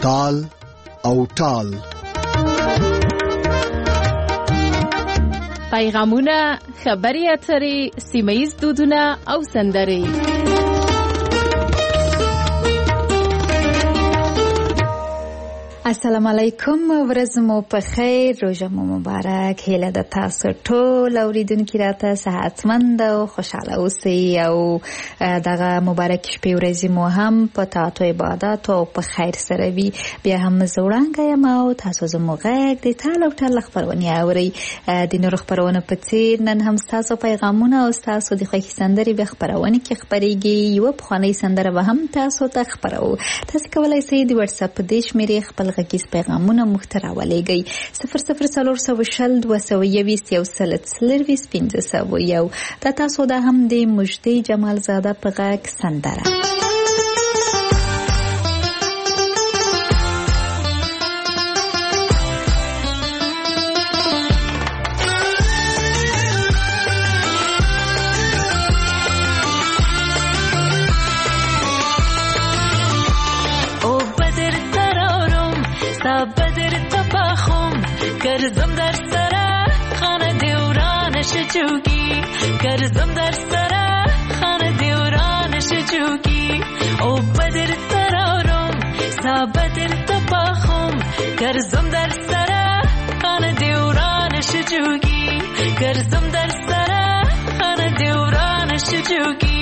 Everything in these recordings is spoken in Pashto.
تال او ټال. پیغامونه، خبري اترې، سیمه‌ییز دودونه او سندرې. السلام علیکم، ورځ مو په خیر، روژه مو مبارک. هیله د تاسو ټول اوریدونکو راته صحتمند او خوشاله اوسئ او دغه مبارک شپې ورځې مو هم په طاعت او عبادت او په خیر سره وي. بیا هم زوړانګه یم او تاسو زموږ غږ د ټال او ټال خبرونه اورئ. د نورو خبرونه په څیر نن هم تاسو پیغامونه او تاسو د خوښي سندرې به خبرونه کې خبرېږي. یو پخوانی سندره به هم تاسو ته خبرو. تاسو کولای شئ د واتس اپ د شمیرې خپل غږیز پیغامونه محتوا ولېږئ 0042021 دا تاسو دا هم د مجدي جمال زاده په غږ سندره. کرزم در سره خانه دیورانش چوکی، کرزم در سره خانه دیورانش چوکی. او بدر ترارم سابدر تباخم، کرزم در سره خانه دیورانش چوکی، کرزم در سره خانه دیورانش چوکی.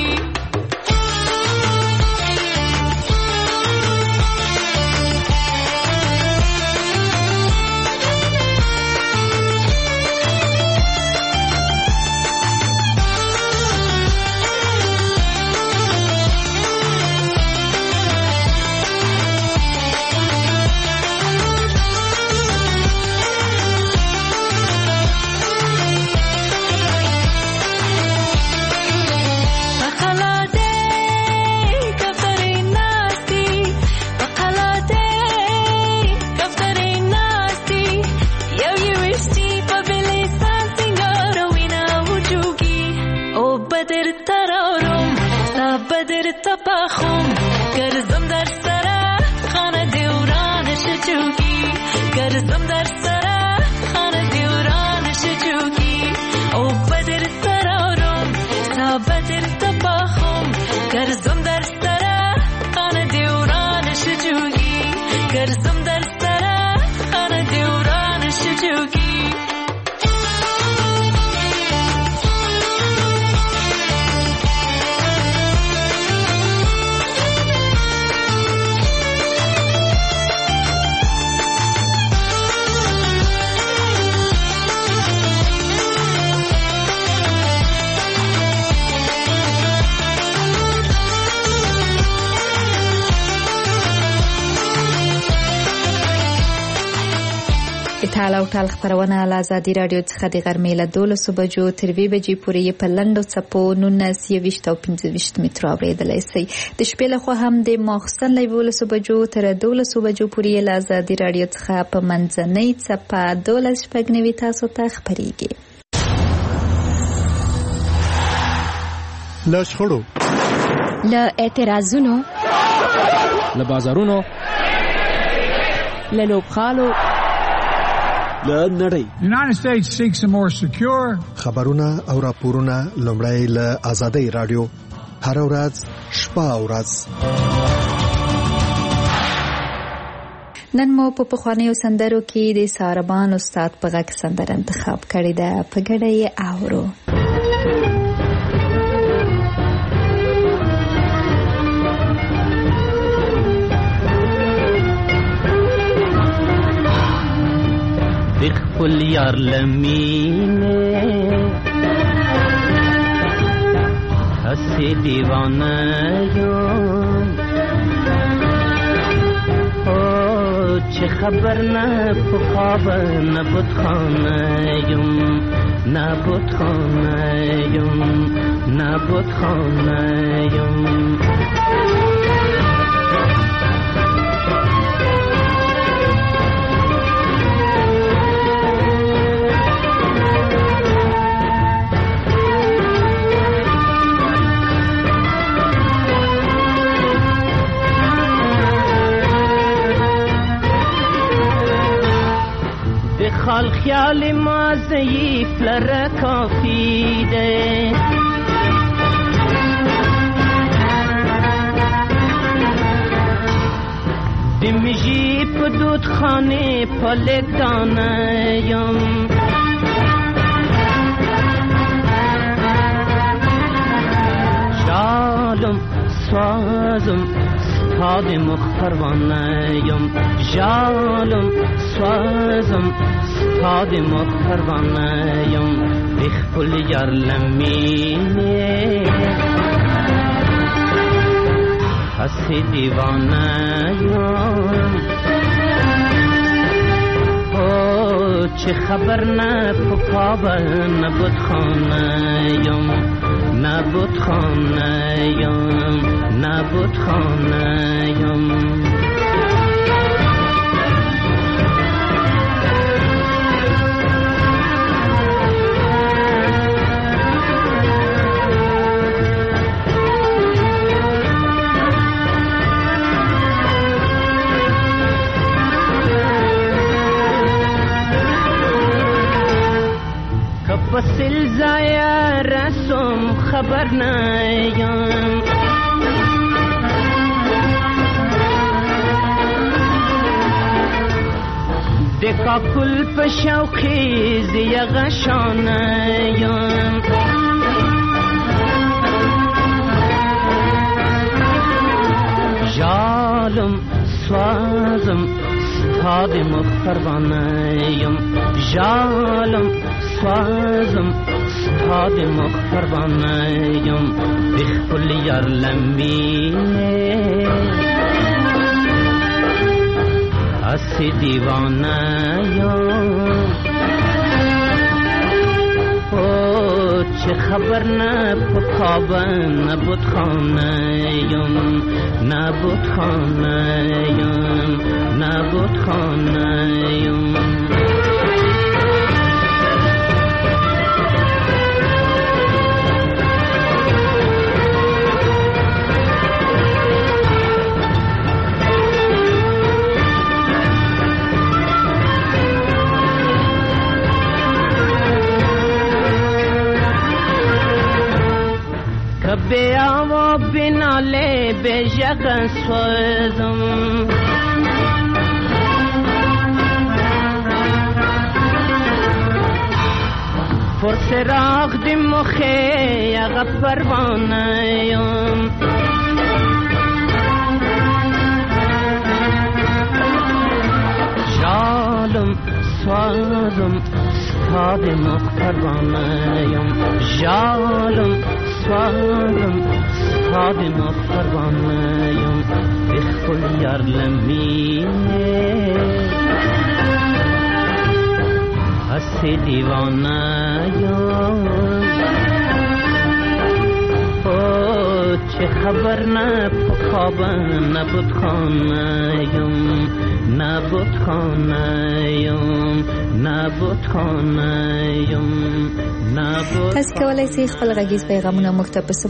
تباخم کرزم در سره خانه دیورانش چوکی، کرزم در سره خانه دیورانش چوکی. او بدر ترارم سابدر تباخم، کرزم در سره خانه دیورانش چوکی، کرزم در سره خانه دیورانش چوکی. ټال او ټال خبرونه له ازادي رادیو څخه د غرمې له 12 بجو تر 2 بجې پورې په لنډو څپو 19 او 25 مترو اورېدلای شئ. د شپې له خوا هم د ماخستن له 12 بجو تر 12 بجو پورې له ازادي رادیو څخه په منځنۍ څپه 12 تاسو ته خبرېږي. له شخړو، له اعتراضونو، له بازارونو، له لوبخالو، نړۍ. The United States seeks a more secure. خبرونه او راپورونه لومړی له آزادۍ رادیو هر ورځ شپه او ورځ. نن مو په پخوانیو سندرو کې د ساربان استاد په غږ سندره انتخاب کړې ده، په ګډه یې اورو. خپل یار لمینه هستی دیوانه یم، او چه خبر نه په خواب نه بتخانه یم، نه بتخانه یم، نه بتخانه یم. حال خیال ما ضعیف لره کافی ده دمجی پا دود خانه پالک دانیم جالم سوازم ستاد مخفروانیم جالم سوازم ستاد مخفروانیم بخپل یار لمینه حسی دیوانیم چه خبر نه پاپا نبود خانیم نبود خانیم نبود خانیم وسیل زایا رسم خبر نیم دکا کل په شوقی زیا غشانیم جالم سوازم ستاد مخفروانیم جالم سوازم ستاد مخفروانیم بخپل یار لمینه حسی دیوانیم چه خبر نه پاپا نبود خانیم نبود خانیم نبود خانیم بیا و بناله به جگ سوزم پرسراغ دی مخی اغا پروانیم جالم سوزم ستاد مخ پروانیم جالم سوازم ستاد مخفروانیم بخپل یار لمینه حسی دیوانیم چه خبر نه پاپا نبود خانیم نبود خانیم نبود خانیم تاسو کولای شئ خپل غږیز پیغامونه موږ ته په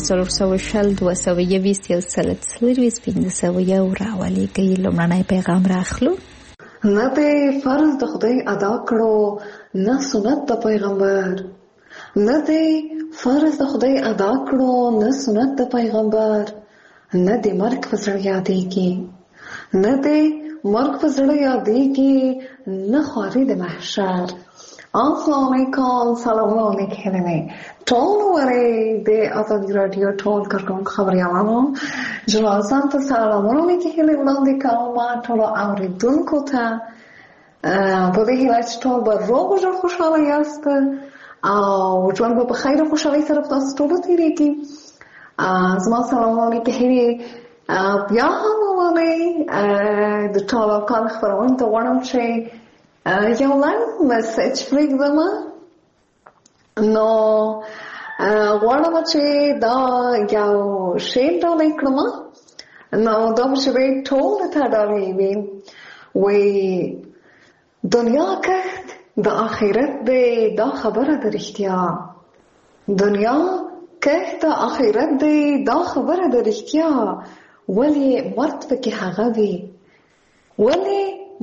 0042021 راولېږئ. لومړنی پیغام راخلو. نه دی فرض د خدای ادا کړو نه سنت د پیغمبر نه دی فرض د خدای ادا کړو نه سنت د پیغمبر نه دی مرګ په زړه یادېږي نه دی مرګ په زړه یادېږي نه خواري د محشر. السلام علیکم سلام علیکم ټول وری د آزادي رادیو ټول کارکونکو خبريالانو جنازان ته سلامونه لیکل وړاندې کوم ټول اوریدونکو ته په دې هیله چې ټول به روغ او جوړ خوشاله یاست او ژوند به په خیر او خوشحالۍ سره تاسو ټول تیریږي. زما سلامونه لیکل بیا هم وایي د ټول کار خبرونه ته وړم چې یو لنډ میسج پرېږدم نو غواړم چې دا یو شعر ډالۍ کړم نو دا به چې ټول ته ډالۍ وي وایي دنیا کښت د آخرت دی دا خبره د رښتیا دنیا کښت د آخرت دی دا خبره د رښتیا ولې مرد پکې هغه وي ولې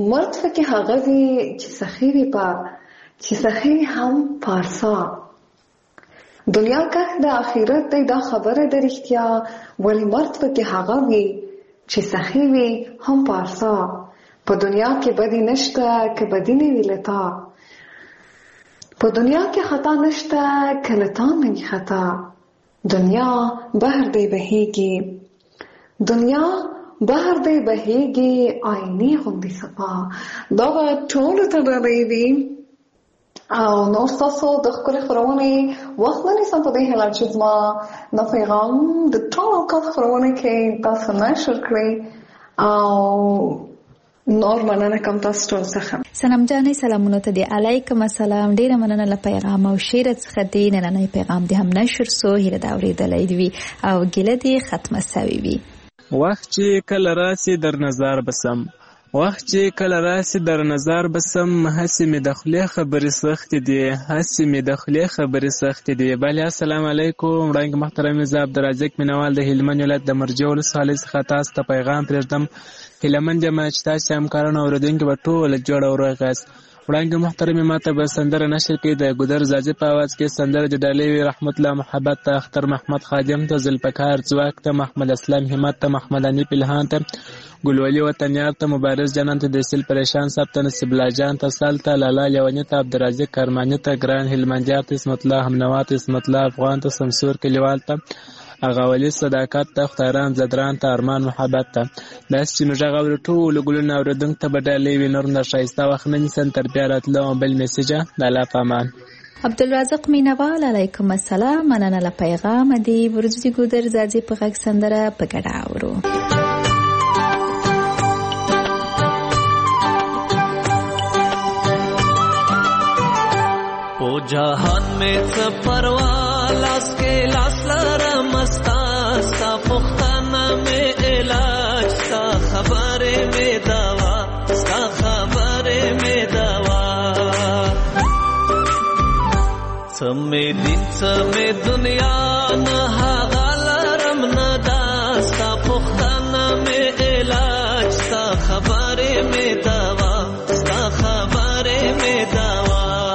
مرد فکر هغه وی چې سخی وی په چې سخی هم پارسا دنیا که د آخرت دی دا خبره د رښتیا ولی مرد فکر هغه وی چې سخی وی هم پارسا په دنیا کې بدی نشته که بدی نه وی لتا په دنیا کې خطا نشته که لتا نه خطا دنیا بهر دی بهیږي دنیا بهر دی بهیږي آینه غوندې صفا دا ټول ته دی او نو تاسو د خپل خبرونه وخت نه سم په دې حالت چې ما د پیغام د ټول خبرونه کې تاسو نشر کړی او نور مننه کوم تاسو ټول څخه سلام جانې سلامونه ته دی علیکم السلام ډیره مننه له پیغام او شعر څخه دی نن پیغام دې هم نشر سو هیله دا اورېدلې دی او ګله دې ختمه سوي وي وخت چې کله راسي در نظر بسم وخت چې کله راسي در نظر بسم هسې مې د خولې خبرې سختې دي هسې مې د خولې خبرې سختې دي بله السلام علیکم وړاندې محترم زه عبدالرزاق مینوال د هلمند ولایت د مرجع ولسوالۍ څخه تاسو ته پیغام پرېږدم هیلهمند یم چې تاسو همکاران او اورېدونکي به ټول جوړ او روغ یاست وړاندې محترم ماته به سندره نشر کړي د ګودر زاجي په اواز کې سندره د ډالۍ رحمت الله محبت ته اختر محمد خادم ته ذوالفقار ځواک ته محمد اسلام همت ته محمد انیف الهان ته ګلولي وطنیار ته مبارز جنان ته د سیل پریشان صاحب ته نصیب الله جان ته سال ته لالا لیونی ته عبدالرزاق کرمانی ته ګران هلمندیار ته اسمت الله همنوا ته اسمت الله افغان ته سمسور کلیوال ته اغاولی صداقت ته خطاران زدران ته ارمان محبت ته داس چې موږ غوړو ټول ګلونه اوردونکو ته بدلې وینور نه شایسته وخت نه نسن تر بیا راتلو بل میسیج د الله پامان عبدالرزاق مینوال علیکم السلام مننه له پیغام دی ورځي ګودر زاجي په غږ سندره په ګډه اورو او جهان میں سفروا لاس کے لاس لرم ستا پختانه میں علاج ستا خبره میں دوا ستا خبره میں دوا سمې دین سمې دنیا نه هغه لرم نه دا ستا پختانه میں علاج ستا خبره میں دوا ستا خبره میں دوا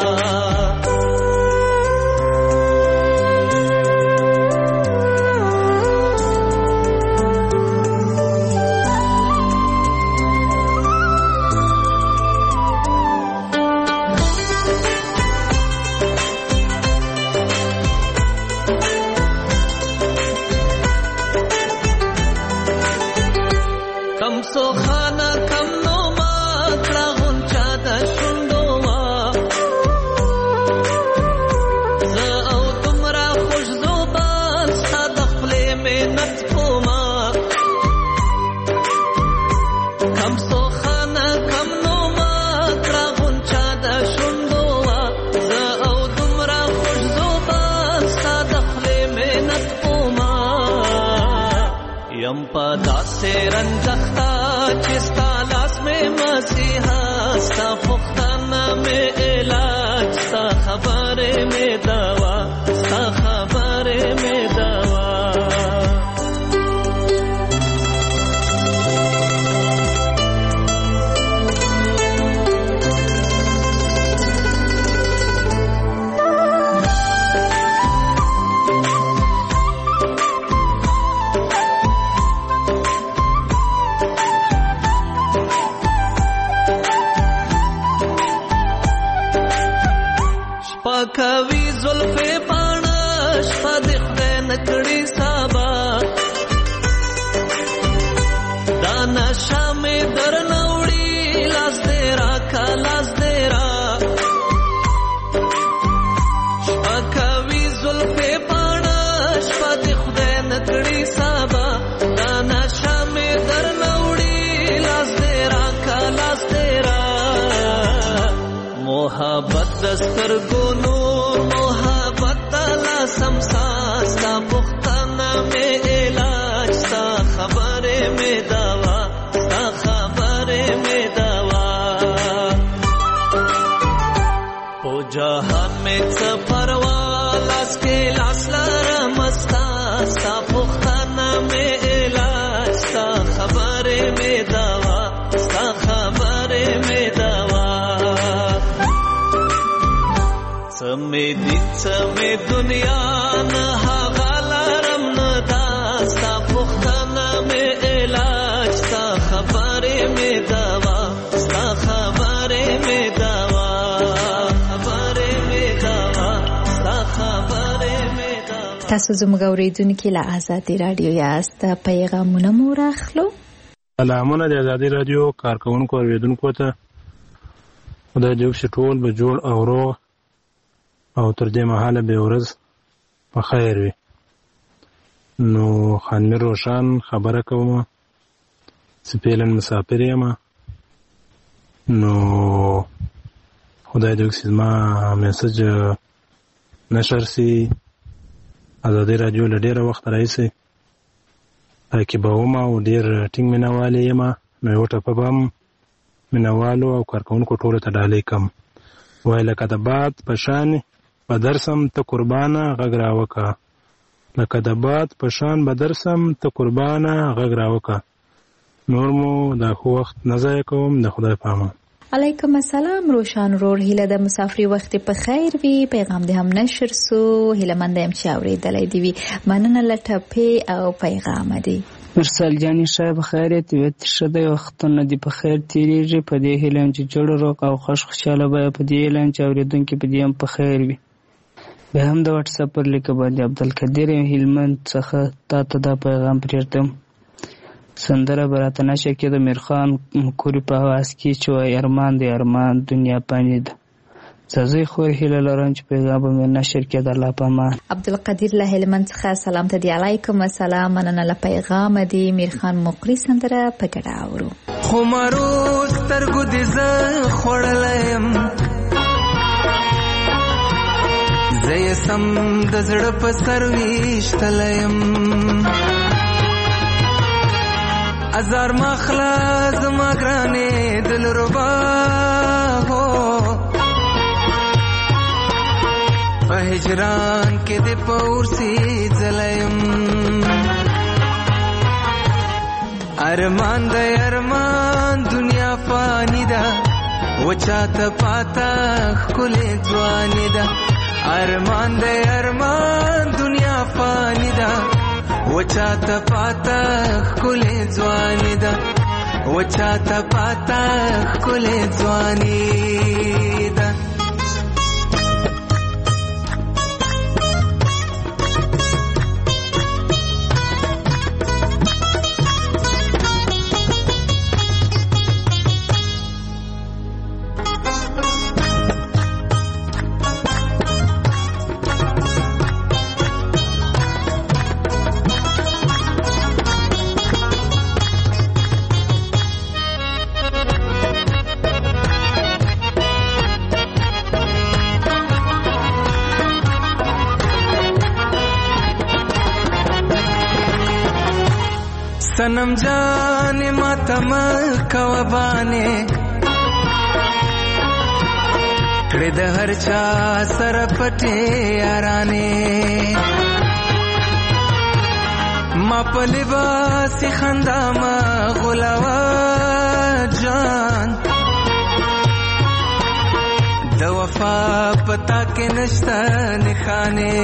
से रंजख्ता चिस्ता लास में मसीहा सा पुख्ताना में इलाज सा खबरे में दवा सा खबरे में दवा کوي زلفې پاڼه شپه د خدای نکړې سابا دا نشه مې درنه وړي لاس دې راکه لاس دې را شپه کوي زلفې پاڼه شپه د خدای نکړې سابا دا نشه مې درنه وړي لاس دې راکه لاس دې را محبت دستر ګونو سمسا ستا پختانه میں علاج ستا خبره میں دوا ستا خبره میں دوا او جهان میں سفروا لاس کے لاس لرم ستا پختانه میں علاج ستا خبره میں دوا ستا خبره مې دین څه مې دنیا نه هغه لرم نه داستا پوښتنه مې علاج ستا خبرې مې دوا ستا خبرې مې دوا خبرې مې دوا ستا خبرې مې دوا. تاسو زموږ اورېدونکي له آزادي رادیو یاست. پیغامونه مو راخلو. سلامونه د آزادي رادیو کارکونکو اوریدونکو ته. خدای دې وکړي ټول به جوړ او روغ او تر دې مهاله به ورځ په خیر وي. نو خانمیر روشن خبره کوم، سپیلن مسافر یم. نو خدای دې وکړي زما میسج نشر سي آزادي رادیو له ډېره وخته راهیسې تعقیبوم او ډېر ټینګ مینهوال یم. نو یو ټپه به هم مینهوالو او کارکوونکو ټولو ته ډالۍ کړم. وایي لکه د باد په شان به درسم ته قربانه غږ راوکړه، لکه د باد په شان به درسم ته قربانه غږ راوکړه. نور مو دا خو وخت نه ضایع کوم. د خدای په امان. علیکم السلام روشن رور. هیله د مسافري وخت په خیر وي. پیغام دې هم نشر سو. هیله مند یم چې اورېدلی دې وي. مننه له ټپې او پیغام دې. مرسل جانې ښه په خیر یې طبیعت ښه دی، وختونه دې په خیر تېرېږي. په دې هیله یم چې جوړ روغ او خوشحاله به په دې هیله یم چې اورېدونکي په دې هم په خیر وي. بیا هم د وټساپ پر لیکه باندې عبدالقدیر هلمند څخه تا ته دا پیغام پرېږدم. سندره به راته نشه کېده میرخان کوري په حواس کې چې وایي ارمان دی ارمان دنیا پانی ده. زه خور هیله لرم چې پیغام به مې نشر کېده. الله په امان. عبدالقدیر له هلمند څخه سلام ته دی. علیکم السلام. مننه له پیغام دی. میرخان مقری سندره په ګډه اورو. خو مرو سترګو دې زه خوړلی یم، زه یې سم د زړه په سر ویشتلی یم. ازار مخلا زما ګرانې دلربا هو، په هجران کې دې په ورسي ځلیم. ارمان دی ارمان دنیا فانی ده، وچاته پاته ښکلې ځواني ده. ارمان دی ارمان دنیا فانی ده، وچاته پاته ښکلې ځواني ده. وچاته پاته ښکلې ځواني ده. सनम जाने मातम कवबाने کړه د هر چا سره پټه یارانه. ما په لباس خندا ما غلاوا جان، د وفا پتا کې نشته نخانه.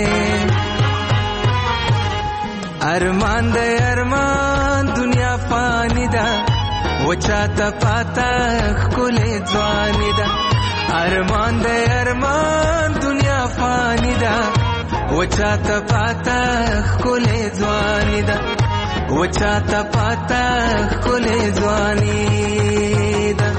ارمان دی ارمان دنیا فانی ده، وچاته پاته ښکلې ځواني ده. ارمان دی ارمان دنیا فانی ده، وچاته پاته ښکلې ځواني ده. وچاته پاته ښکلې ځواني ده.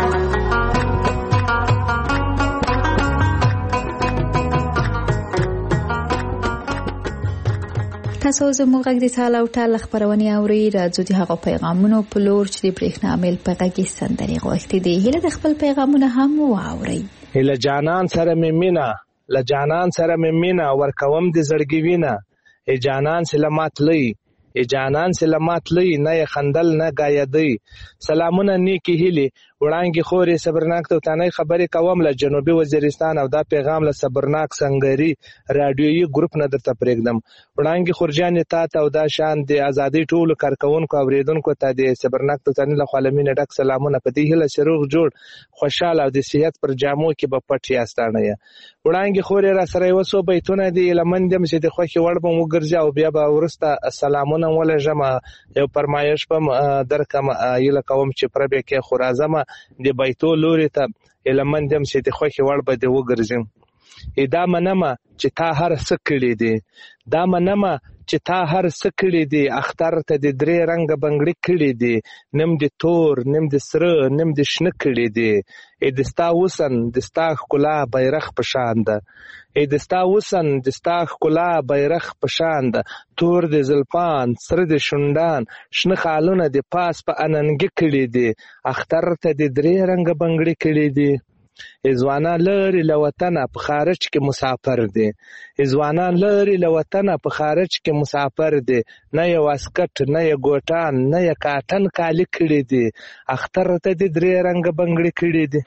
تاسو زموږ غږ د ټال او ټال خبرونه اورئ. راځو د هغو پیغامونو په لور چې د برېښنا میل په غږ سندرې غوښتي دي. هیله د خپل پیغامونه هم واورئ. هیله جانان سره مې مینا، له جانان سره مې مینا ورکوم د زړګي وینا. ای جانان سلامات لئی، ای جانان سلامات لئی، نه خندل نه گایدی. سلامونه نیکی هیلي وړانګي خوري صبرناک ته تانه خبرې کوم له جنوبي وزیرستان، او دا پیغام له صبرناک سنگري رادیويي ګروپ نه درته پرېږدم. وړانګي خورجان ته او دا شان د ازادي ټولو کارکونکو اوریدونکو ته د صبرناک ته تانه له خالمینه ډک سلامونه. په دې هله شروع جوړ خوشاله او د صحت پر جامو کې به پټ یاستانه. وړانګې خورې را سره یو څو بیتونه دي لمن دم چې د خوښې وړ به وګرځي او بیا به وروسته سلامونه ولېږم یو فرمایش به درکړم هیله کوم چې پربې کې خو راځم د بیتو لوري ته لمن دم چې د خوښې وړ به دې وګرځم دا منمه چې تا هر څه کړي دي دا منمه چې تا هر څه کړي دي اختر ته د درې رنګه بنګړي کړي دي نیم د تور نیم د سره نیم د شنه کړي دي د ستا وسن د ستا ښکلا بیرغ په شان ده د ستا وسن د ستا ښکلا بیرغ په شان ده تور د زلفان سره د شونډان شنه خالونه د پاس په اننګي کړي دي اختر ته د درې رنګه بنګړي کړي دي ځوانان لري له وطنه په خارج کې مسافر دي ځوانان لري له وطنه په خارج کې مسافر دي نه یو واسکټ نه یو ګوټان نه یو کاټن کالي کړي دي اختر ته د درې رنګه بنګړي کړي دي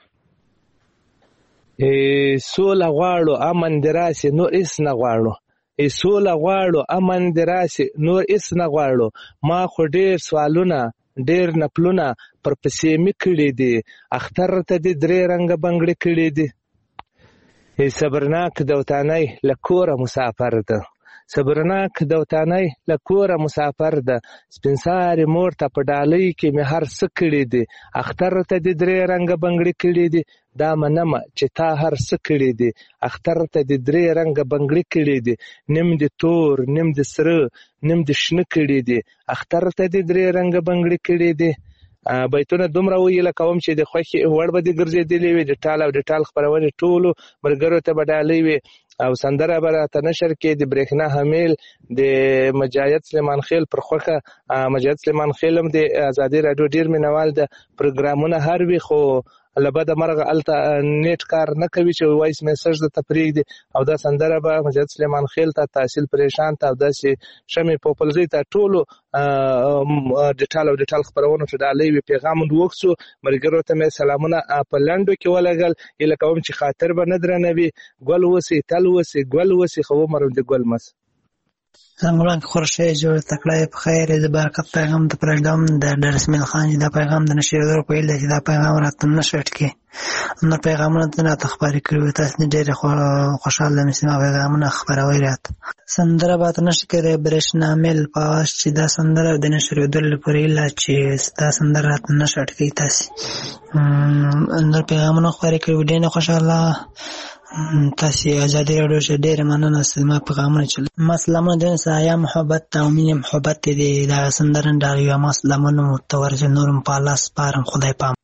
سوله غواړو امن دې راسي نور هېڅ نه غواړو سوله غواړو امن دې راسي نور هېڅ نه غواړو ما خو ډېر سوالونه ډېر نپلونه پر پسې مې کړي دي اختر ته دې درې رنګه بنګړي کړي دي صبرناک دوتانی له کوره مسافر ده صبرناک دوتانی له کوره مسافر ده سپین سارې مور ته په ډالۍ کې مې هر څه کړي دي اختر ته دې درې رنګه بنګړي کړي دي دا منمه چې تا هر څه کړي دي اختر ته دې درې رنګه بنګړي کړي دي نیم د تور نیم د سره نیم د شنه کړي دي اختر ته دې درې رنګه بنګړي کړي دي بیتونه دومره ویله کوم چې د خوښې وړ به دې ګرځېدلې وي د ټال او د ټال خپرونې ټولو ملګرو ته به ډالۍ وي او سندره به راته نشر کې د برېښنا حمیل د مجاهد سلیمان خېل پر خوښه مجاهد سلیمان خېل هم د ازادي راډیو ډېر مینوال د پروګرامونه هر وي خو له بده مرغه هلته نیټ کار نه کوي چې وایس میسج درته پرېږدي او دا سندره به مجاهد سلیمان خېل ته تحصیل پریشان ته او داسې شمې پوپلزۍ ته ټولو ډیټال او ډیټال خپرونو ته ډالۍ وي پیغام وکړو ملګرو ته مې سلامونه په لنډو کې ولګل هیله کوم چې خاطر به نه درنوي ګل اوسئ تل اوسئ ګل اوسئ خو عمر د ګل مس زنګولان کې خورشې جوړ تکړه په خیر د برکت پیغام د پرېږدم د رسمیل خان دا پیغام د نشریدو په اله چې دا پیغام راته نشوټ کې نو پیغامونه د نه تخباري کړو تاسو ډېر خوشاله مې سم پیغامونه خبروي راته سندره به نشي کېږي برېښنا مل پاس چې دا سندره د نشریدو لپاره اله چې دا سندره راته نشوټ کې تاسو نو پیغامونه خبرې کړو ډېر خوشاله تاسو ازادي راډیو شه ډېر مننه سلمه پیغامونه چل مسلمانه د سایا محبت او مینه محبت دې دا سندرن دا یو مسلمانو متورج نورم پالاس پارم خدای پام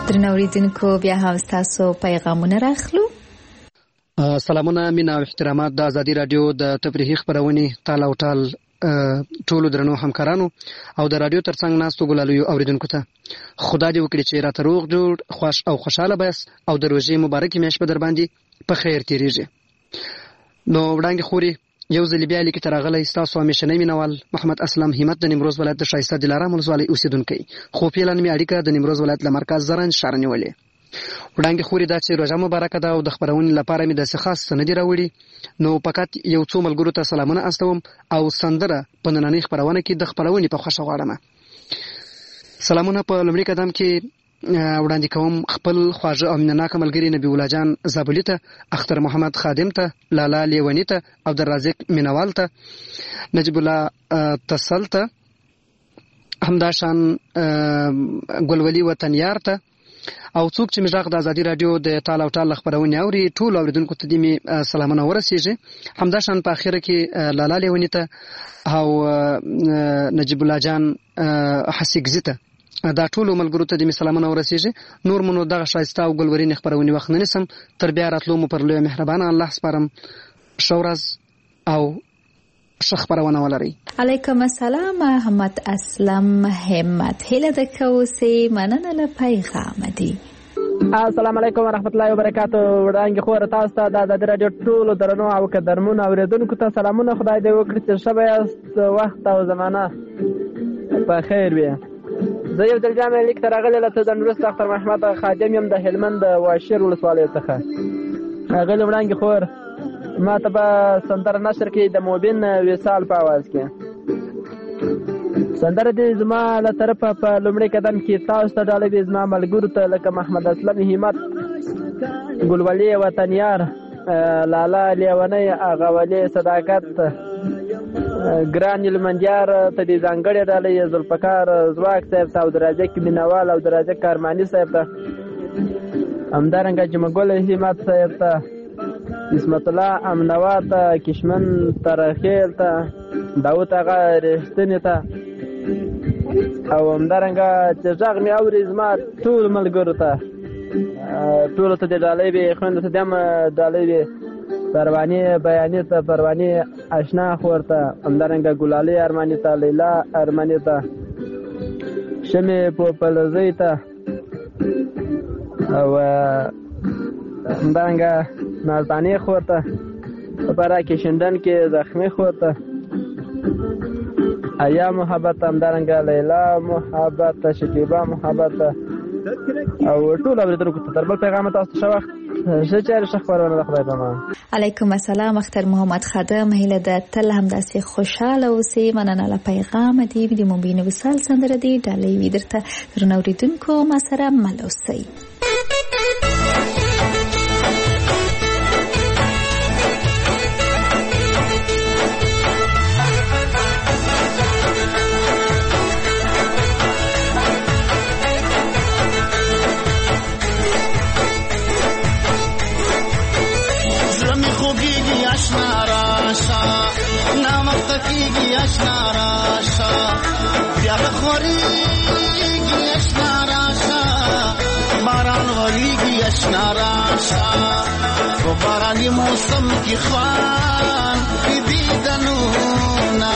درنو اوریدونکو بیا هم ستاسو پیغامونه راخلو. سلامونه مینا او احترامات د ازادي رادیو د تفریحي خبرونې تال او ټال ټولو درنو همکارانو او د رادیو ترڅنګ ناستو ګلالیو اوریدونکو ته خدای دې وکړي چې راته روغ جوړ خوش او خوشاله بس او د روزي مبارکي میاشت په در باندې په خیر تیریږي. نو وړاندې خوري یو ځل بیا لیکي ترغلې ستاسو همیشنی مینوال محمد اسلم همت د نیمروز ولایت د شایسته دلارام ولسوالۍ اوسیدونکی خو پیلان می اړیکه د نیمروز ولایت له مرکز زرنج ښار نیولې. وړاندې خوري دا چې روژه مبارکه ده او د خبرونې لپاره مې داسې خاص څه نه دي راوړي، نو فقط یو څو ملګرو ته سلامونه استوم او سندره په نننۍ خبرونه کې د خبرونې په خوښه غواړم. سلامونه په لومړي قدم کې وړاندې کوم خپل خواږه او مینهناکه ملګري نبی الله جان زابلي ته، اختر محمد خادم ته، لالا لیونی ته، عبدالرازق مینوال ته، نجیب الله تسل ته، همداشان ګلولي وطنیار ته او څوک چې مجاغ د ازادي رادیو د تال او ټال خبرونه اوري ټول اوریدونکو ته دې می سلامونه ورسیږي. همداشان په اخر کې لالا لیونی ته او نجیب الله جان حسیګزی ته دا ټول ملګرو ته دې می سلامونه ورسیږي. نور منو دغه شایسته او ګلورین خبرونه وخت نه نسم تر بیا راتلو مو پر لوی مهربان الله سپارم. شورز او خبرونه ولري. علیکم السلام محمد اسلم همت هله د کوسي مننه له پیغام دی. السلام علیکم ورحمت الله وبرکاتہ. وړاندې خور تاسو ته د ازادي رادیو ټول درنو او قدرمن اوریدونکو ته سلامونه. خدای دې وکړي چې شبه یاست وخت او زمانہ په خیر وي. زه یو ځل جامع لیک ته راغلی له د نورست اختر محمد خادم یم د هلمند واشیر ولسوالۍ څخه. هغه وړاندې خور ما ته به سندره نشر کې د موبین وصال په आवाज کې سندره دې زما له طرفه په لومړي قدم کې تاسو ته ډالۍ دې زما ملګرو ته لکه محمد اسلم همت، ګلولي وطنیار، لالا لیونی، اغاولي صداقت، ګران لمنجار ته دې ځانګړې ډالۍ، ذوالفقار ځواک صاحب ته، عبدالرازق مینوال او عبدالرازق کارماني صاحب ته، همدارنګه جمعګل همت صاحب ته، اسمت الله امنوا ته، کشمن ترخیل ته، داود آقا رښتینی ته او همدارنګه چې غږ مې اوري زما ټول ملګرو ته ټولو ته دې ډالۍ وي. خویندو ته دې هم ډالۍ وي. پروانې بیانې ته، پروانې اشنا خور ته، همدارنګه ګلالۍ ارماني ته، لیلا ارماني ته، شمې پوپلزۍ ته او همدارنګه نازدانې خور ته، په پاره کې شندن کې زخمي خور ته، ایا محبت، همدارنګه لیلا محبت، شکیبا محبت او ټول اوریدونکو ته تر بل پیغام تاسو ښه وخت ښه چارې ښه خبرونه خدای پامان. علیکم السلام اختر محمد خادم هیله ده تل همداسې خوشاله اوسئ. مننه له پیغام دی د مبین وصال سندره دی ډالۍ وي درته درنو اوریدونکو ما سره مل اوسئ. کیږي اشنا راشا بیا خوريږي اشنا راشا باران وریږي اشنا راشا په باراني موسم کې خوان دې دنونا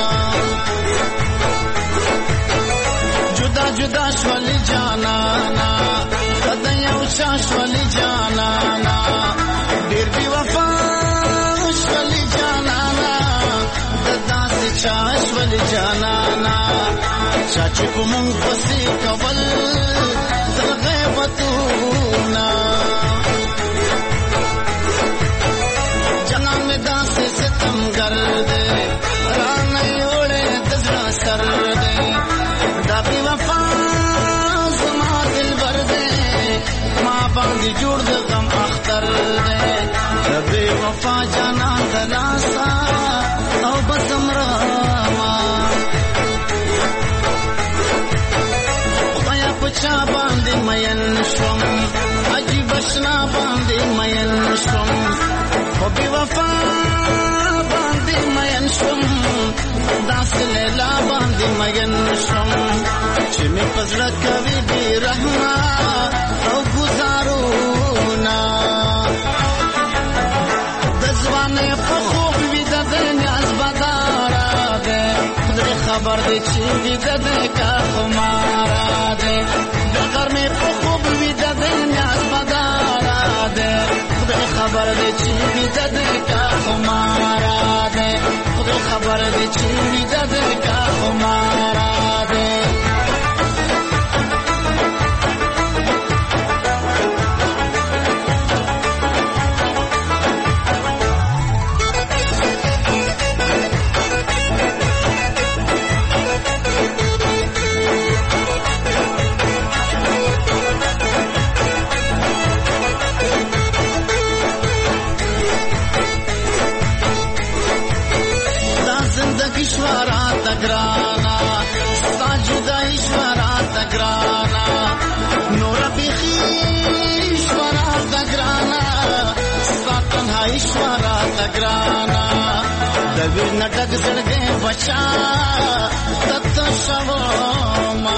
جدا جدا شول جانانا کده یو شول جانانا ډېر بي وفا شول جانانا چاش ول جانانا چاچ کو مون پسې کول تر غیبتونا جنان میں داس ستم گر دے ران یوڑے دزنا سر دے دا بی وفا زما دل بر دے ما باندې جوړ د غم اختر دے دا بی وفا جانان دلاسا او بسم راما خدایا پچا باندې مین شوم عجیب شنا باندې مین شوم او بی وفا باندې مین شوم داس لیلا باندې مین شوم چې می پزړه کوي بی رحمه خبر دی چې ویده دی که خماره دی د غرمې په خوب ویده دی نیاز بداره دی خدای خبر دی چې ویده دی که خماره دی خدای خبر دی چې ویده دی که خماره دی گرانا ساجدہ ایشورات گرانا نور بیخی ایشورات گرانا ساتنها ایشورات گرانا دویر نٹک زڑگے بچا تت شوما.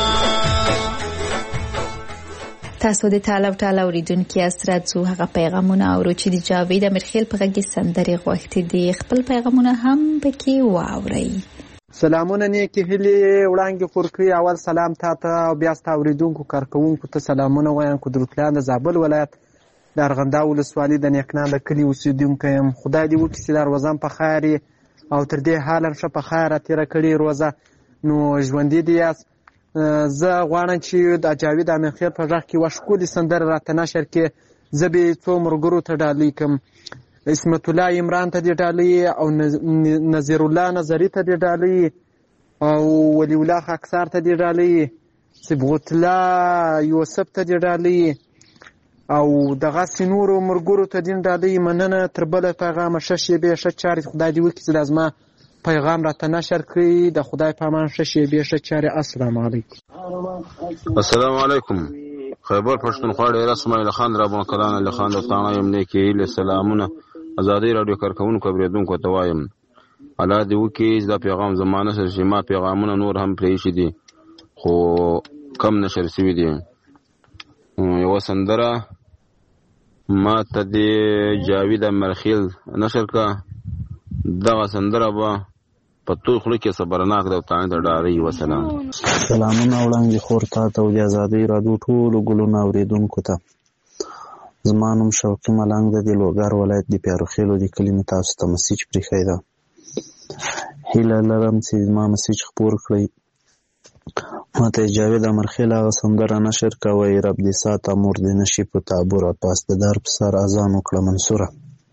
تاسو د طالب ټاله اوریدونکو استراتو هغه پیغامونه اورو چې د جاوید امیرخیل په غږ سندرې غوښتي دي. خپل پیغامونه هم پکې واورئ. سلامونه نیکی هیلې وړاندې خور کړي. اول سلام تاته او بیا ستا اوریدونکو کارکوونکو ته سلامونه وایم. قدرتلیان د زابل ولایت د ارغنداو ولسوالي د نیکنان د کلي اوسېدونکی یم. خدای دې وکړي چې دا روزه په خیر او تر دې حاله ښه په خیر تېره کړې روزه. نو ژوندي دې یاست. زه غواړم چې د جاوید امیرخیل په غږ کې یوه ښکلې سندره راته نشر کړې. زه به یې څو ملګرو ته ډالۍ کړم. اسمت الله عمران ته دې ډالۍ او نظیر الله نظري ته دې ډالۍ او ولی الله خاکسار ته دې ډالۍ، صبغت الله یوسف ته دې ډالۍ او دغسې نورو ملګرو ته دې ډالۍ. مننه تر بله پیغامه. ښه شېبې ښه چارې خدای دې وکړي چې دا زما پیغام راته نشر کړي. د خدای په امان ښه شېبې ښه چارې. السلام علیکم. السلام علیکم. خیبر پښتونخوا ډېر اسماعیل خان رابون کلان علی خان د تاڼه یم. نیکې هیلې سلامونه ازادۍ راډیو کارکوونکو اورېدونکو ته وایم الله دې وکړي چې دا پیغام زما نشر شي. ما پیغامونه نور هم پرېښي دي خو کم نشر شوي دي. یوه سندره ما ته دې جاوید امیرخیل نشر کړه. دغه سندره به په تو خوله کې صبرناک ده او تاڼې ته ډارۍ. وسلام. سلامونه وړاندې خور تا ته او د ازادۍ راډیو ټولو ګلونو اورېدونکو ته. زما نوم شوقي ملنګ ده. د لوګر ولایت د پیاروخیلو د کلي مې تاسو ته مسیج پرېښی ده. هیله لرم چې زما مسیج خپور کړئ. ما ته جاوید امیرخیل هغه سندره نشر کوئ. رب دې ساته مور دې نشي په تابور پاس د در په سر اذان وکړه منصوره.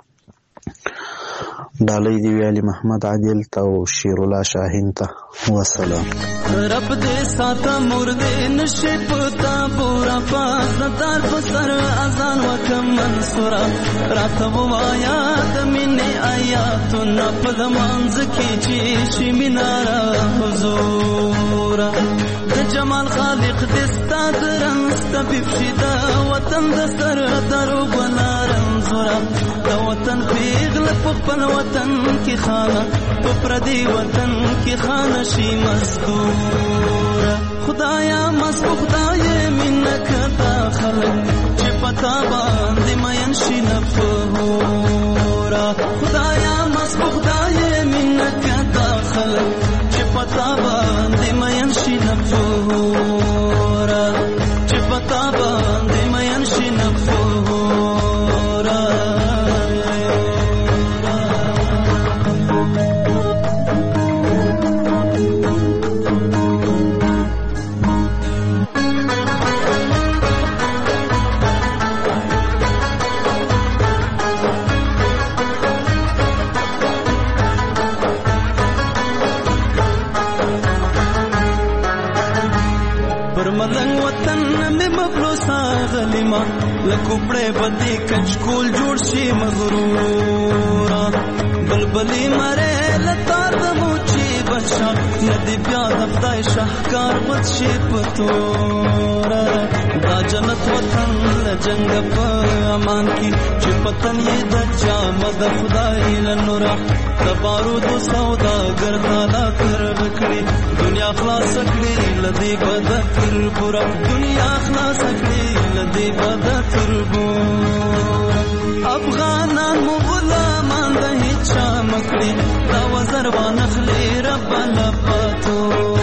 ډالۍ دی ویالي محمد عادل ته او شیر الله شاهین ته. وسلام. رب دې ساته مور دې نشي پتا پورا پاس دار په سر اذان وکم منصوره. راته وایا د مینې آیاتونه په دمانځ کې چې شي میناره حضور د جمال خالق دې ستا درنست بفشدا وطن د سر درو بلا رنزوره. د وطن پیغله په خپل وطن کې خانه په پردي وطن کې خانه شي مزدوره. خدایا مسبو خدای منک تا خلق چې پتا باندې مین شي نفورا. خدایا مسبو خدای منک تا خلق چې پتا باندې مین شي نفورا. چې پتا باندې مین شي نفورا. لکوپڑے بدی کچکول جوړ شي مغرورا. بلبلی مرے لتا دموچی بچا ندی بیا دفتای شاہکار بد شي پتورا. دا جنت وطن لجنگ پا امان کی چی پتن یہ دچا مد خدای لنورا. دبارود سودا گردالا کر بکڑی دنیا خلاص کڑی لدی بدا کر برا. دنیا خلاص کڑی لدی بدا کر برا. افغانان مغلامان دا هیچا مکڑی دا وزر وانخلی رب لپاتو.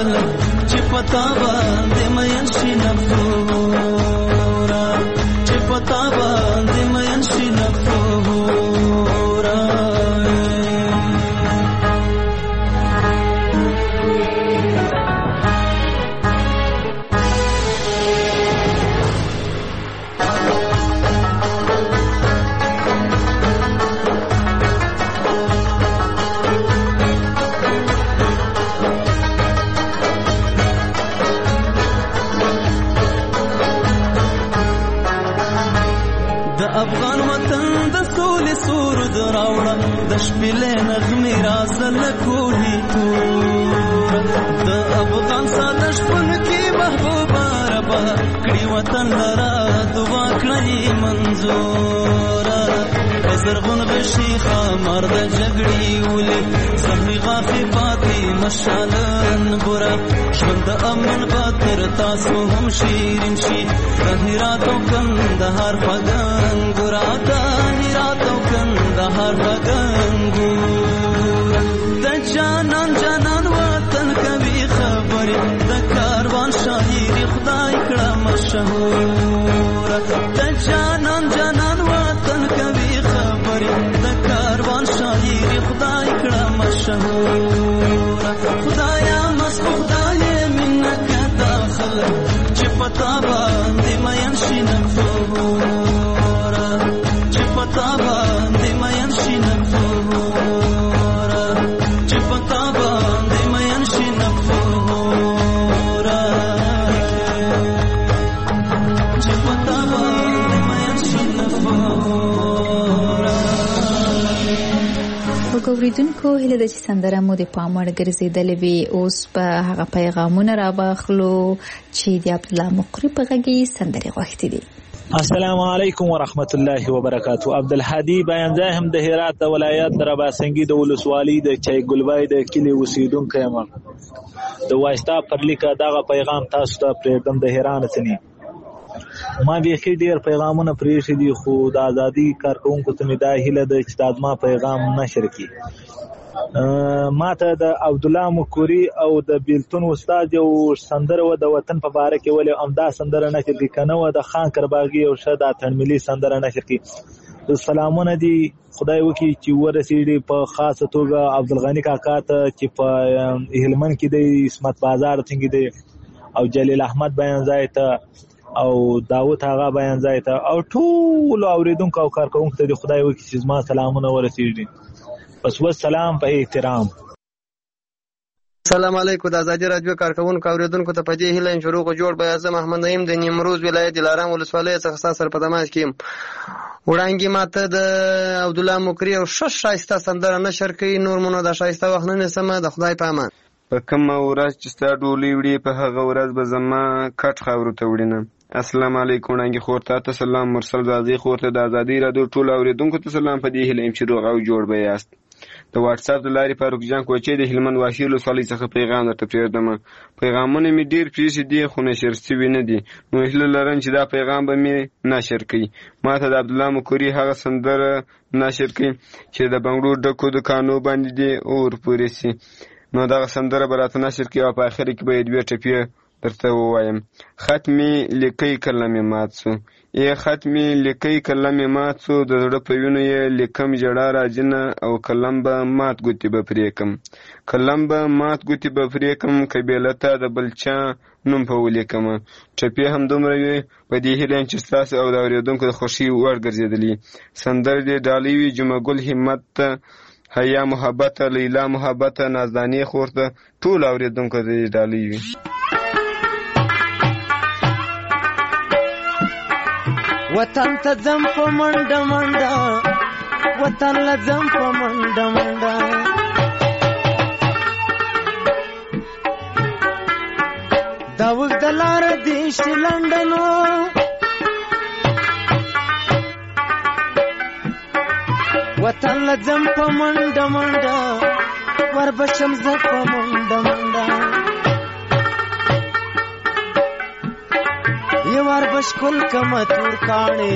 خلک چې پتا باندې مین شي نفورا چې پتا باندې مین شي نفورا افغان وطن د سولې سرود راوړه د شپېلې نغمې رازه له کوهي توره د افغان ساده شپون کې محبوبه ربه کړي وطن لره دعا کړئ منظوره زرغون غشي خامر د جګړې ولې زخمي غافي پاتې مشالن ګوره ژوند د امن به تر تاسو هم شیرین شي د هرات او کندهار فګن ګوره د هرات او کندهار فګن ګوره د جانان جانان وطن کوي خبرې د کاروان شاعري خدای کړه مشهوره د جانان جانان وطن کوي د کاروان شاعري خدای کړه مشهوره خدایا مست خدای منک داخل چې پتا باندې مین شي نفورا چې پتا باندې مین شي نفورا چې پتا باندې مین شي نفورا چې پتا باندې مین شي نفورا اوریدونکو هیله ده چې سندره مو د پام وړ ګرځېدلې وي. اوس په هغه پیغامونه راواخلو چې د عبدالله مقری په غږ کې سندرې غوښتې دي. السلام علیکم ورحمت الله وبرکاتو. عبدالهادي بیانځای هم د هرات ولایت د رباسنګي د ولسوالۍ د چای ګلبای د کلي اوسیدونکی یم. د وایستا پر لیکه دغه پیغام تاسو ته پرېږدم د هران څخه. ما بیخي ډېر پیغامونه پرېښي دي خو د ازادي کارکوونکو ته مې دا هیله ده چې دا زما پیغام نشر کړي. ما ته د عبدالله مقری او د بیلتون استاد یو سندره و د وطن په باره کې ولې همدا سندره نشر کړي که نه وه د خان کرباغي یو ښه دا تنملي سندره نشر کړي. سلامونه دي خدای وکړي چې ورسېږي په خاصه توګه عبدالغني کاکا ته چې په هلمند کې دی، عصمت بازار څنګه دی، او جلیل احمد بیانځای ته او داوود هغه بیانځای ته او ټول اوریدونکو او کارکوونکو ته د خدای وکړي چې زما سلامونه ورسېږي. بس والسلام په احترام. السلام علیکم. د ازادي رادیو کارکوونکو اوریدونکو ته په دې هیله ان شروع جوړ به اعظم محمد نعیم د نیمروز ولایت دلارام ولسوالۍ څخه سره په دماغ کې وړاندې ماته د عبدالله مقری او شایسته سندره نشر کړي. نور مونږ د شایسته وخت نه سمه د خدای په امان. په کومه ورځ چې ستا ډولۍ وړي په هغه ورځ به زما کټ خاورو ته وړینه. السلام علیکم. وړاندې خور ته سلام، مرسل زازي خور ته د ازادي رادیو ټول اوریدونکو ته سلام. په دې هیله یم چې روغ او جوړ به یاست. د واتس اپ د لارې فاروق جان کوچې د هلمند واشي ولسوالۍ څخه پیغام درته پرېږدم. پیغامونه مې ډېر پرېښي دي خو نشر شوي نه دي، نو هیله لرم چې دا پیغام به مې نشر کړي. ما ته د عبدالله مقری هغه سندره نشر کړي چې د بنګړو ډکو دکانو باندې دې اور پورې سي. نو دغه سندره به راته نشر کړي او په آخر کې به یې دوې ټپې درته ووایم. خط مې لیکئ قلم مې مات سو، ای خط مې لیکئ قلم مې مات سو، د زړه په وینو یې لیکم ژړا راځي نه، او قلم به مات ګوتې به پرې کم، قلم به مات ګوتې به پرې کم، قبیله ته د بل چا نوم په ولیکمه. ټپې همدومره وي. په دې هیله یم چې ستاسو او د اورېدونکو د خوښۍ وړ ګرځېدلي. سندرې دې ډالۍ وي. جمعه ګل همت ته، حیا محبت، لیلا محبت، نازدانې خور ته، ټول اورېدونکو دې ډالۍ وي. وطن ته ځم په منډه منډه، وطن له ځم په منډه منډه، دا اوږده لاره دې شي لنډنو، وطن له ځم په منډه منډه، وربشم زه په منډه منډه، یوار بشکل کما تور کاڼې،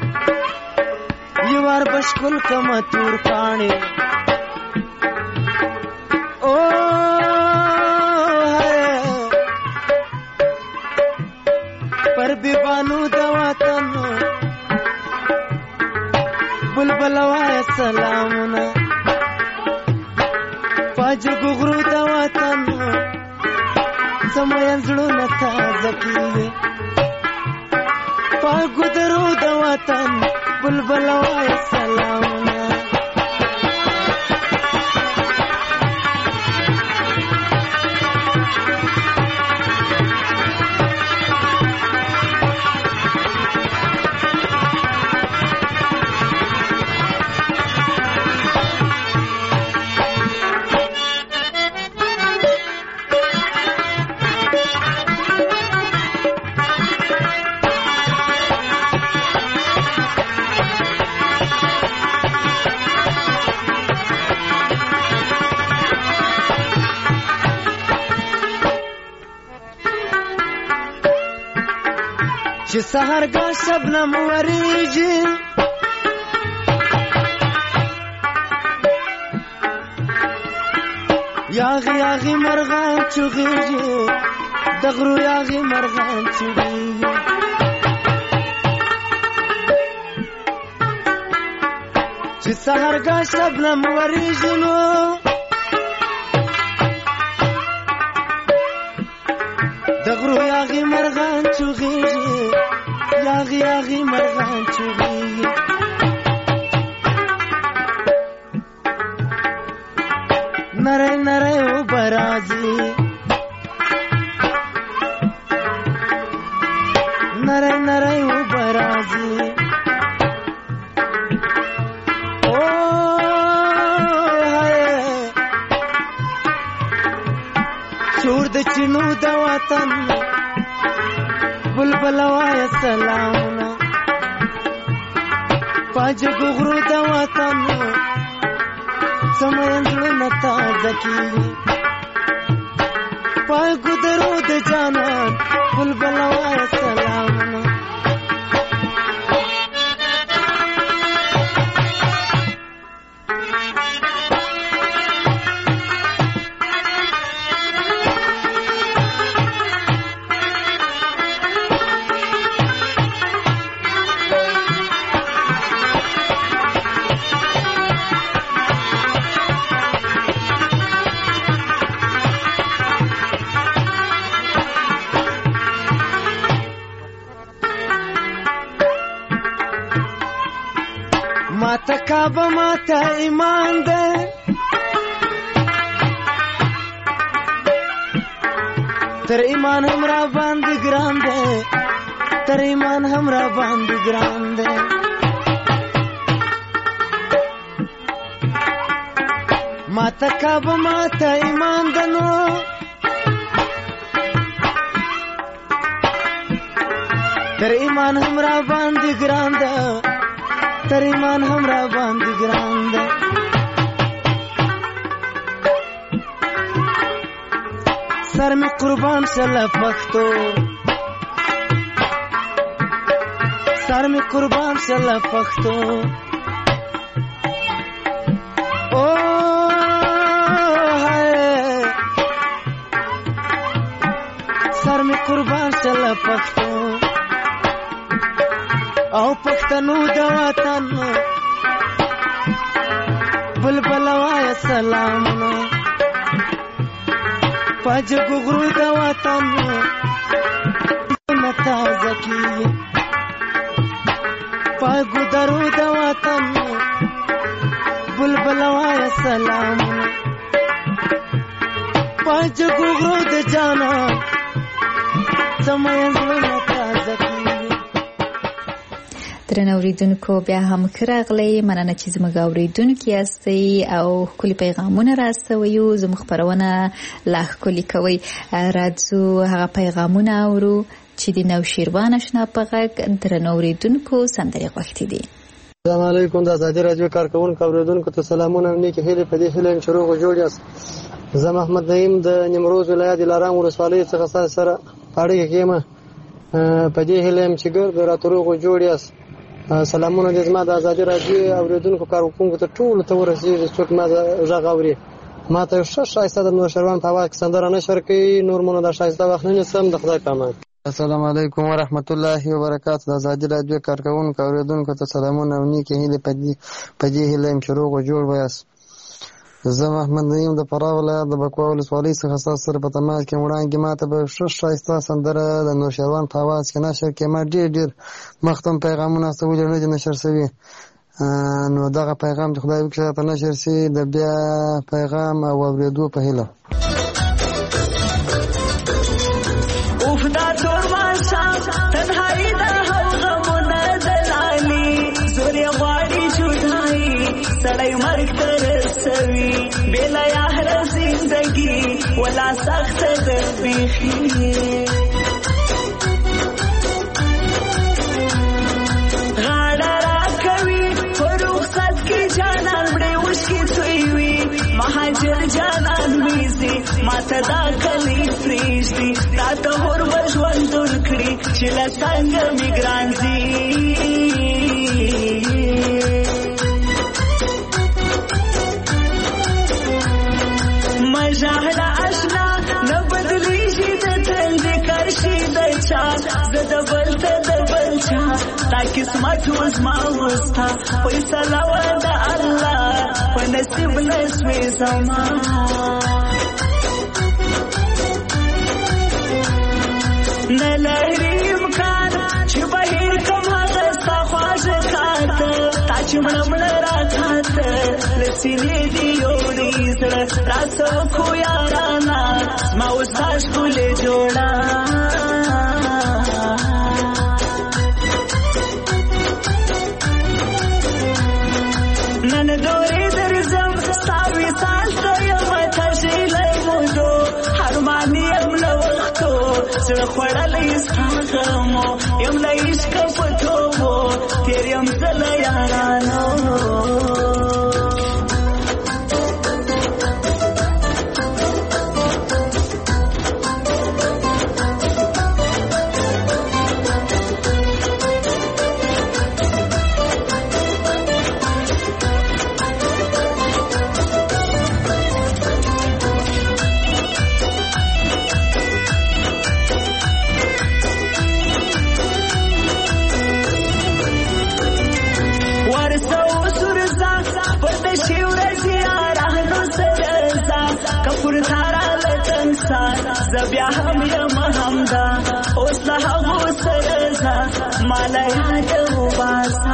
یوار بشکل کما تور کاڼې، پاجګو غرو د وطن زموږ زړونه تازه کیږي پاګو درو د وطن بلبل وای سلامونه چې سحرګاه شبنم وریږي یاغي یاغي مرغان چغېږي د غرو یاغي مرغان چغېږي چې سحرګاه شبنم وریږي نو د غرو یاغي مرغان چغېږي یاغي یاغي مرغان چغېږي نری نری اوبه راځي نری نری اوبه راځي چور د چینو د وطن بلبل وای سلامونه پاجګو غرو د وطن زموږ زړونه تازه کیږي پاګو درو د جانان بلبل وای سلامونه ماته کعبه ماته ایمان ده تر ایمان هم را باندې ګران ده تر ایمان هم را باندې ګران ده ماته کعبه ماته ایمان ده نو تر ایمان هم را باندې ګران ده تر ایمان هم را باندې ګران ده سر می قربان شله پښتو سر می قربان شله پښتو او سر می قربان شله پښتو او پښتنو د وطن بلبل وای سلامونه پاجګو غرو د وطن تازه کیږي پاګو درو د وطن بلبل وای سلامونه پاجګو غرو د جانان زموږ زړونه تازه کیږي. درنو اوریدونکو بیا هم راغلی مننه چې زموږ اوریدونکي یاستئ او ښکلي پیغامونه راستوئ زموږ خپرونه لا ښکلې کوئ. راځو هغه پیغامونه اورو چې د نوشیروان اشنا په غږ درنو اوریدونکو سندرې غوښتي دي. السلام علیکم. د ازادي راډیو کارکونکو اوریدونکو ته سلامونه. نیکې هیلې په دې هیله چې روغ جوړ یاست. زه محمد نعیم د نیمروز ولایت دلارام ولسوالۍ څخه سره اړیکه کې یم. په دې هیله یم چې ګرد راته روغ جوړ یاست. سلامونه دې زما د ازادي راډیو اوریدونکو کارکونکو ته ټولو ته ورسېږي. څوک ما غږ اوري ما ته ښه ښایسته د نوشیروان په هوا کې سندره نشر کوي. نور مونږ د ښایسته وخت نه نیسم. د خدای په امان. السلام علیکم ورحمت الله وبرکاته. د ازادي راډیو کارکونکو اوریدونکو ته سلامونه او نیکې هیلې په دې هیله یم چې روغ جوړ یاست. زه محمد نعیم د فراه ولایت د بکوا ولسوالۍ څخه ستاسو سره په تماس کې وړاندې ماته به ښه ښایسته سندره د نوشیروان په اواز کې نشر کړي. ما ډېر مختم پیغامونه استولي نه دي نشر شوي، نو دغه پیغام چې خدای وکړي راته نشر شي د بیا پیغام او اورېدو په هیله. اوف دا تور ماښام تنهایي ده او غمونه د لالي زور یې غواړي جدایي سړی مرګ ته رسوي بېله یاره زندګي ولا سخته ده بیخي غاړه راکوي په رخصت کې جانان مړې اوښکې تویوي مهاجر جانان میزي ماته دا کلی پرېږدي راته هور به ژوند دور کړي چې له څنګه مې ګران ځي مژاهله اشنا نه بدلیږي د تل د کرشي د چا زه د بل ته د بل چا دا قسمت وزما وستا فیصله وه د الله په نصیب نسوې زما نه لري امکان چې بهیر کم هغه ستا خواږه کاته تا چې مړه مړه راکاته له سینې دې یوړې زړه راسه وکړو یارانه زما اوس ستا ښکلې جوړه نن دورې درځم ستا وصال ته یمه تږلی مودو هرمان یم له وختو زړه خوړلی ستا غمو یم له عشقه په توبو تېر یم زه له یارانو زه بیا هم یم همدا اوس له هغو سره ځه ما له یاده وباسه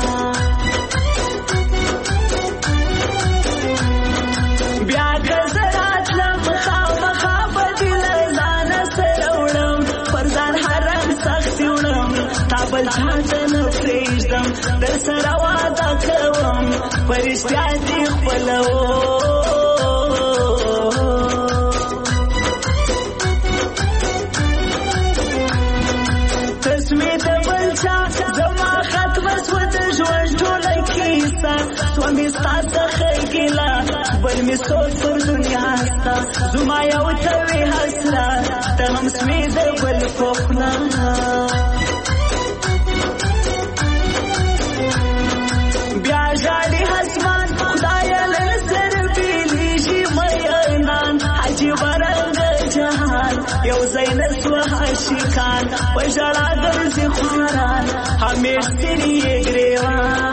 بیا که زه راتلم خامخا به دې له ځانه سره وړم پر ځان هر رنګ سختي وړم تا بل چا ته نه پرېږدم در سره واده کوم په رښتیا دې خپلوم زما ختمه سوه د ژوند ټوله کیسه سوه مې ستا څخه ګیله بل مې سوچ پر دنیا سته زما یو ته وې حسرت ته هم سوې د بل په خوله بیا ژاړي اسمان خدایه له سره بېلېږي مینان عجیبه رنګه جهان یو ځای نه سوه عاشقان په ژړا ګرځي خواران همیش ستړي یې ګرېوان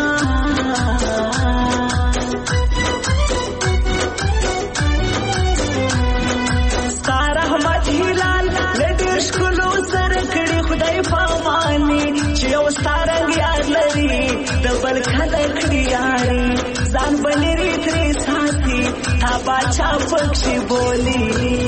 ستا رحمت هلال له ډېر ښکلو سره کړي خدای پاماني چې یو ستا رنګ یاد لري د بل کله کړي یاري ځان به لرې ترې ساتي تا باچا پکښې بولي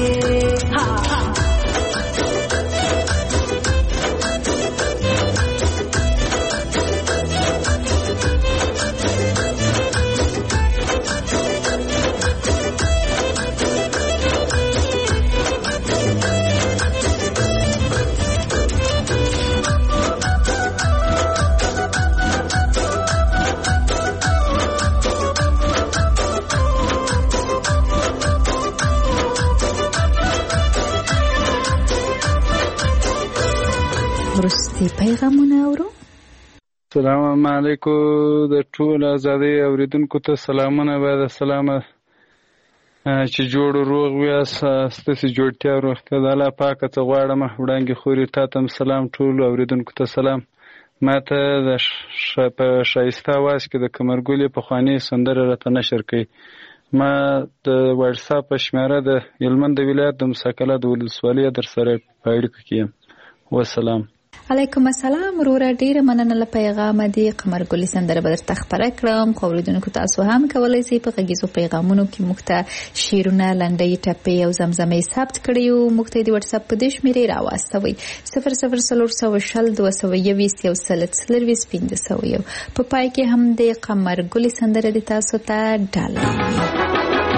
وروستي پیغامونه اورو. السلام علیکم د ټول ازادۍ اوریدونکو ته سلامونه بعد سلامه چې جوړ روغ ویاست ستاسو جوړتیا او روغتیا د الله پاک ته غواړم وړاندې خوري تاسو سلام ټول اوریدونکو ته سلام ماته د په شایسته आवाज کې د کمرګلې په خواني سندره راته نشر کړي ما د واتس اپ په شمیره د هلمند ولایت د مساکله د ولسوالۍ در سره په اړیکه کې یم. والسلام. علیکم السلام وروره، ډیره مننه له پیغام دی. قمر ګلې سندره به درته خپره کړم. خو اوریدونکو تاسو هم کولی شئ په غږیزو پیغامونو کې موږ ته شعرونه، لنډۍ، ټپې او زمزمې ثبت کړئ او موږ ته د واتس اپ په دې شمېرې راواستوئ 004020 221 1501. په پای کې هم د قمر ګلې سندره د تاسو ته ډالۍ.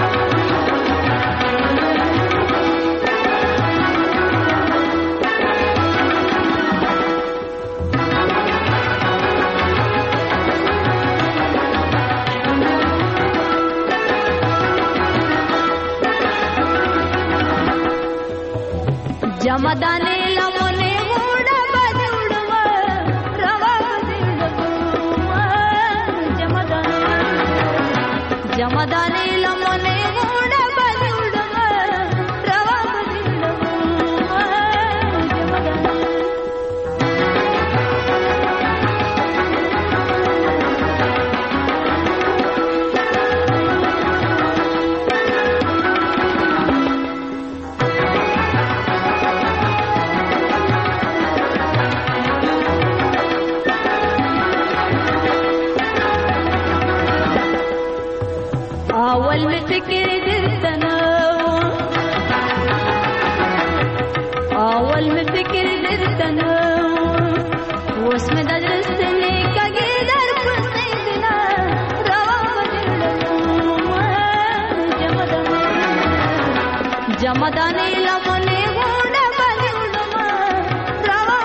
ಜಮದಾನೆ ಲಮನೆ ಮೂಡ ಬದುಡುವ ರವಾ ಬದುಡುವ ಜಮದಾನೆ ಲಮನೆ ಮೂಡ ಬದುಡುವ ರವಾ ಬದುಡುವ اول میں فکر درتنا اول میں فکر درتنا اس میں درستنے کا گیدر پسندنا روا بدلنا جمدانے لمنے گوڑا بدلنا روا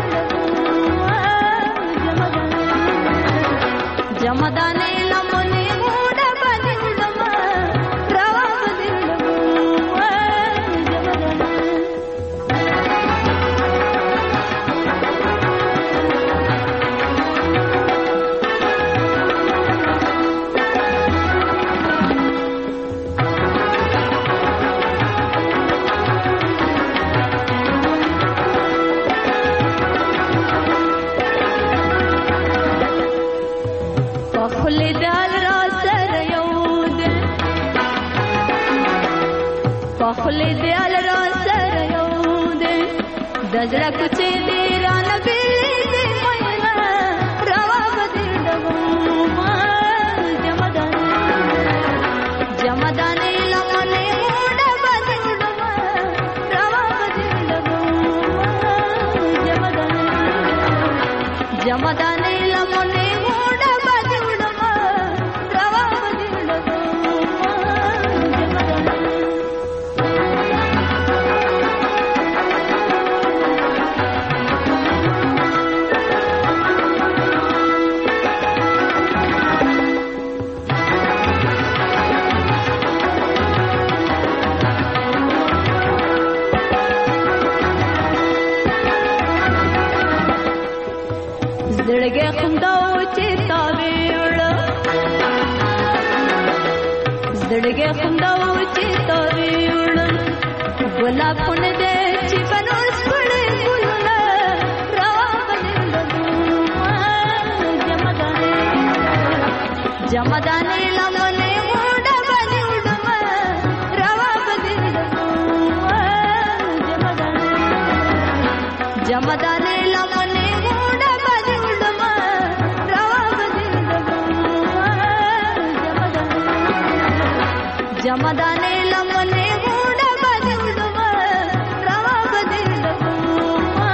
بدلنا جمدانے لمنے خلی دیال را سر یود دزرا کچھ دیرا نبیلی دی مینا روا بدل دگو جمدانے لمنے موڑا بدل دگو روا بدل دگو جمدانے لمنے موڑا بدل دگو روا بدل دگو زړګي خونداو چې تاویړ زړګي خونداو چې تاویړ ګلاب پونه دې چې بنوس پړې ګلونه روا بدلو جمدانے لمنے موډا بدلو روا بدلو جمدانے لمنے جمدانے لمنے موڑا بدلوا روا بدلوا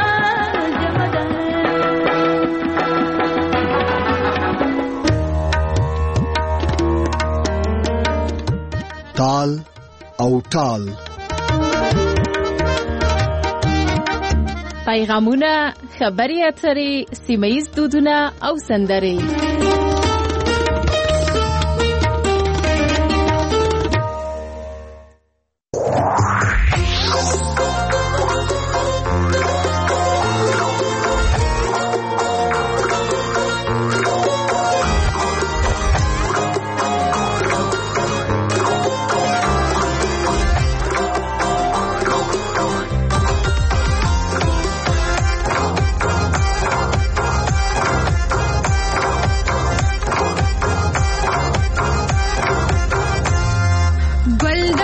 تال او ټال پیغامونه، خبري اترې، سیمه‌ییز دودونه او سندرې.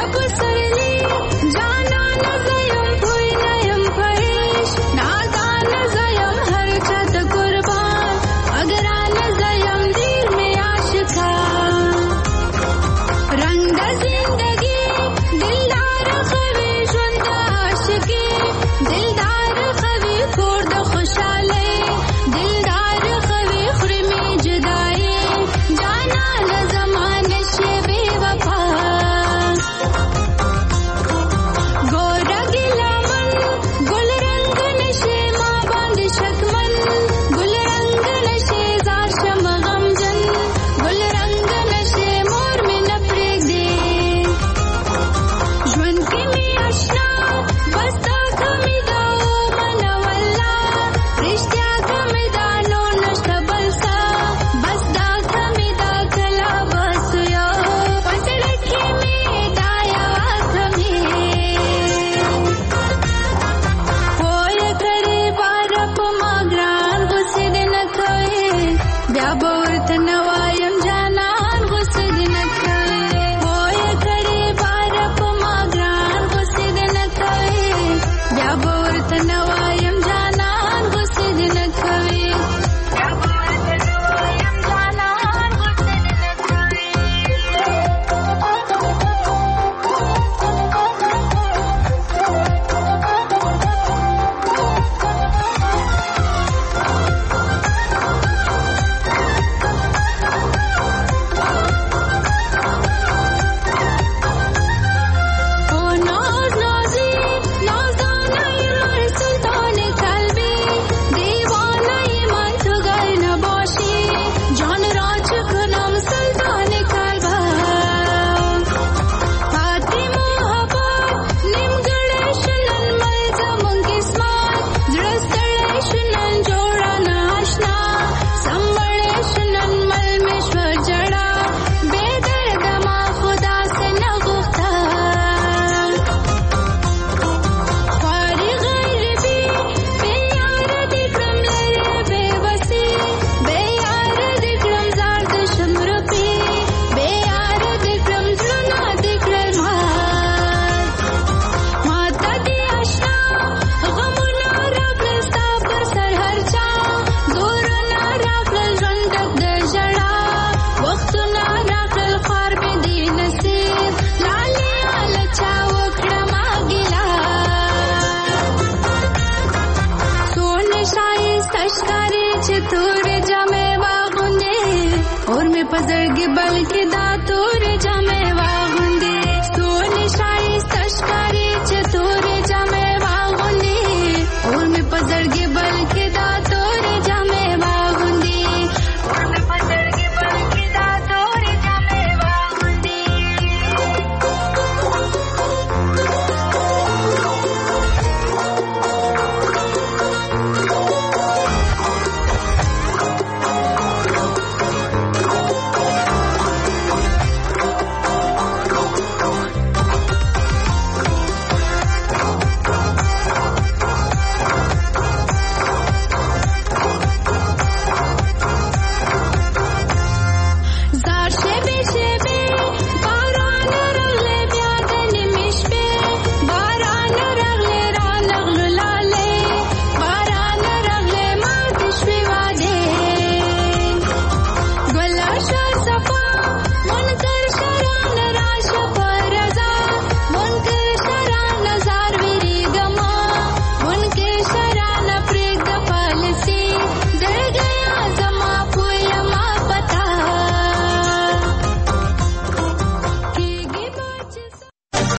पजड़गी बल्कि